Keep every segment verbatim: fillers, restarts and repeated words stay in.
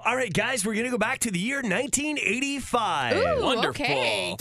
All right, guys, we're going to go back to the year nineteen eighty-five. Ooh, Wonderful. okay.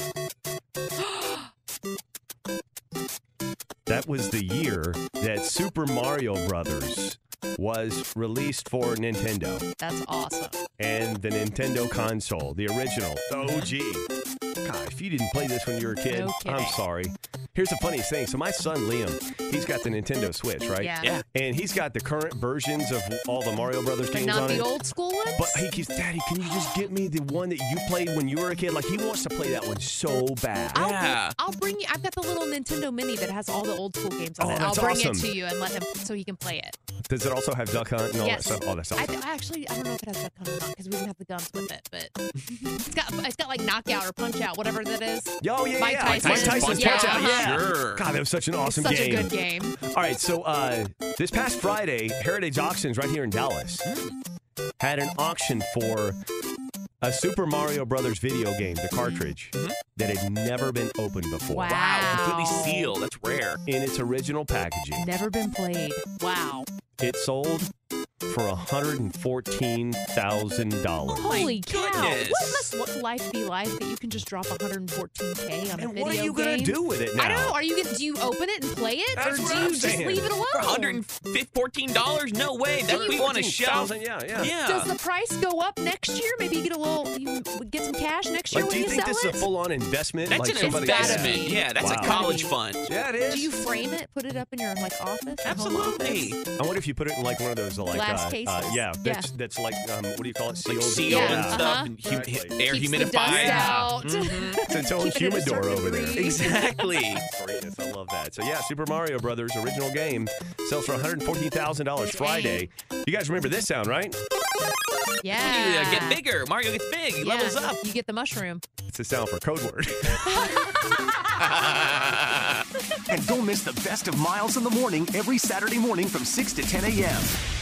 That was the year that Super Mario Brothers was released for Nintendo. That's awesome. And the Nintendo console, the original, the O G. God, if you didn't play this when you were a kid, No kidding. I'm sorry. Here's the funniest thing. So my son, Liam, he's got the Nintendo Switch, right? Yeah. Yeah. And he's got the current versions of all the Mario Brothers But games not on the it. old school ones? But he keeps, Daddy, can you just get me the one that you played when you were a kid? Like, he wants to play that one so bad. I'll, Yeah. I'll bring you. I've got the little Nintendo Mini that has all the old school games on Oh, it. I'll that's bring awesome. it to you and let him so he can play it. Does it also have Duck Hunt and all Yes. that stuff? Oh, that's I, awesome. th- I actually I don't know if it has Duck Hunt or not because we didn't have the guns with it, but it's got it's got like knockout or punch out, whatever that is. Oh, yeah, Mike yeah. Tyson. Mike Tyson's Yeah, Punch Out, uh-huh. yeah. Sure. God, that was such an awesome Such game. a good game. All right, so uh, this past Friday, Heritage Auctions right here in Dallas had an auction for a Super Mario Brothers video game, the cartridge, Mhm. that had never been opened before. Wow. Wow, completely sealed. That's rare. In its original packaging. Never been played. Wow. It sold for one hundred fourteen thousand dollars. Holy cow. goodness. What must what life be like that you can just drop one hundred fourteen K on a And video what are you game? going to do with it now? I don't know. Are you gonna, do you open it and play it, That's or what do I'm you just saying. leave it alone? For one hundred fourteen dollars? No way. That would be on a shelf. Yeah, yeah. Yeah. Does the price go up next year? Maybe you get a little, you get some cash next year Like, when do you think sell this it? is a full-on investment? That's like an somebody investment. Gotta be. Yeah, that's Wow. a college fund. Yeah, it is. Do you frame it, put it up in your like office? or home Absolutely. office? I wonder if you put it in like one of those like Glass uh, cases? uh, yeah, Yeah. that's that's like um, what do you call it? Sealed. Like sealed Yeah. and stuff, Uh-huh. and hum- Exactly. air Keeps the humidified. dust out. Mhm. It's its own Keep it at a humidor certain over there. degree. Exactly. Greatness, I love that. So yeah, Super Mario Brothers original game sells for one hundred fourteen thousand dollars Friday. You guys remember this sound, right? Yeah. You uh, get bigger. Mario gets big. He Yeah. levels up. You get the mushroom. It's the sound for code word. And don't miss the best of Miles in the Morning every Saturday morning from six to ten a.m.